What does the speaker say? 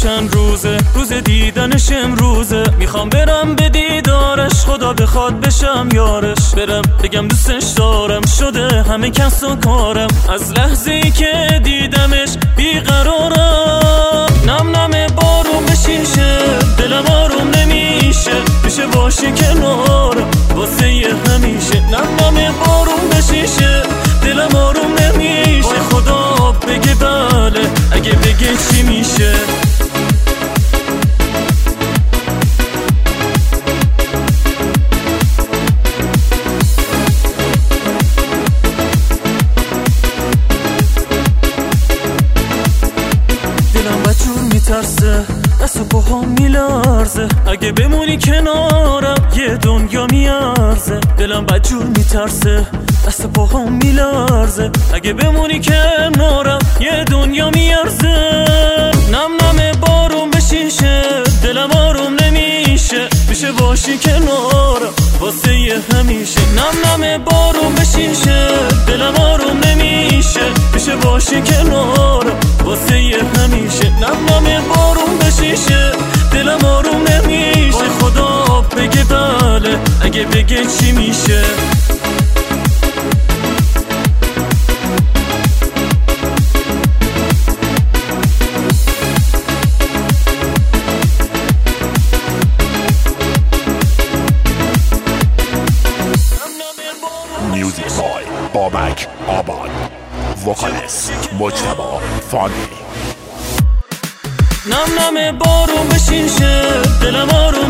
چند روزه، روز دیدنش امروزه. میخوام برم به دیدارش، خدا بخواد بشم یارش. برم بگم دوستش دارم، شده همه کس و کارم. از لحظه ای که دیدمش بیقرارم. نم نم بارون بشیشه، دلم آروم نمیشه. میشه باشی کنارم واسه همیشه. نم نم بارون بشیشه، دلم آروم نمیشه. خدا بگه بله، اگه بگه چی میشه. دلم بجور میترسه، دست و پاهم میلرزه. اگه بمونی کنارم یه دنیا میارزه. دلم بجور میترسه، دست و پاهم میلرزه. اگه بمونی کنارم یه دنیا میارزه. نم نم بارون بشیشه، دلم آروم نمیشه. میشه باشی کنارم واسه همیشه. نم نم بارون بشیشه، دلم آروم نمیشه. میشه باشی کنارم واسه همیشه. نم نم بارون بشیشه، دلم آروم نمیشه. خدا بگه بله، اگه بگه چی میشه. میوزیک بای بابک آباد، وکالست مجتبی فانی. نم نم بارون بشیشه، دلم آروم